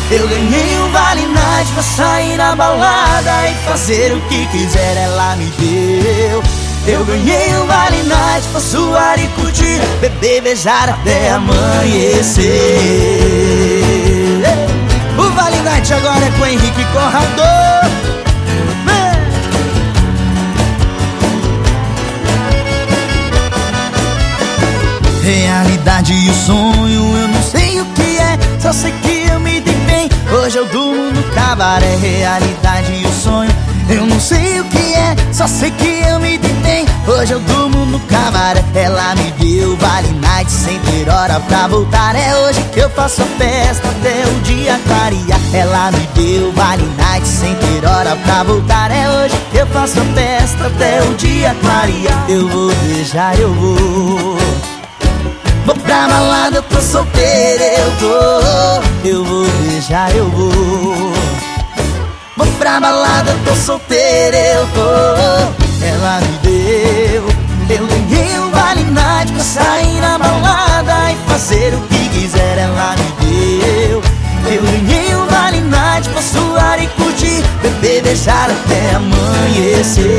Eu ganhei um Vale Night pra sair na balada e fazer o que quiser, ela me deu. Eu ganhei um Vale Night pra suar e curtir, beber, beijar até amanhecer. O Vale Night agora é com Henrique Conrador. Realidade e o sonho, eu não sei o que é, só sei que eu me dei bem. Hoje eu durmo no cabaré. Realidade e o sonho, eu não sei o que é, só sei que eu me dei bem. Hoje eu durmo no cabaré. Ela me deu Vale Night sem ter hora pra voltar. É hoje que eu faço a festa até o dia clarear. Ela me deu Vale Night sem ter hora pra voltar. É hoje que eu faço a festa até o dia clarear. Eu vou beijar, eu vou pra balada, eu tô solteira, eu tô. Eu vou beijar, eu vou pra balada, eu tô solteira, eu tô. Ela me deu, eu ganhei um Vale Night pra sair na balada e fazer o que quiser, ela me deu. Eu ganhei um Vale Night pra suar e curtir, beber, beijar até amanhecer.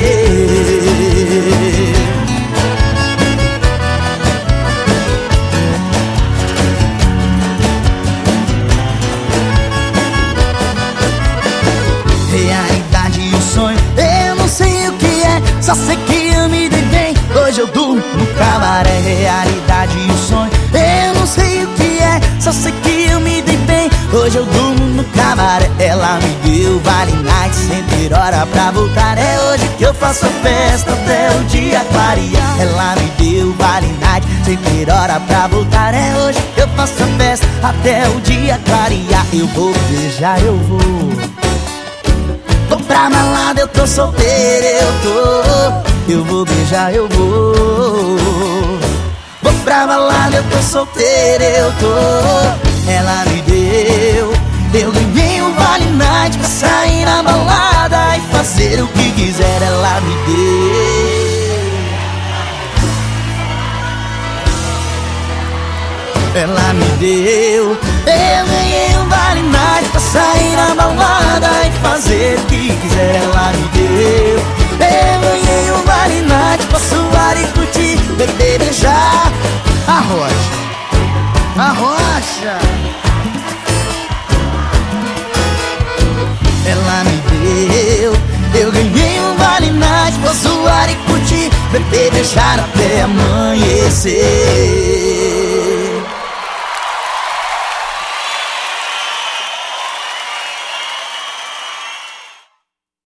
Realidade e o sonho, eu não sei o que é, só sei que eu me dei bem. Hoje eu durmo no cabaré. Realidade e o sonho, eu não sei o que é, só sei que eu me dei bem. Hoje eu durmo no cabaré. Ela me deu Vale Night sem ter hora pra voltar. É hoje que eu faço a festa até o dia clarear. Ela me deu Vale Night sem ter hora pra voltar. É hoje que eu faço a festa até o dia clarear. Eu vou beijar, eu vou pra balada, eu tô solteira, eu tô. Eu vou beijar, eu vou pra balada, eu tô solteira, eu tô. Ela me deu, eu ganhei um Vale Night pra sair na balada e fazer o que quiser, ela me deu. Ela me deu, eu ganhei um Vale Night pra sair na balada e fazer o que quiser, ela me deu. Eu ganhei um Vale Night pra suar e curtir, beber, beijar. A rocha, a rocha. Ela me deu, eu ganhei um Vale Night pra suar e curtir, beber, beijar até amanhecer.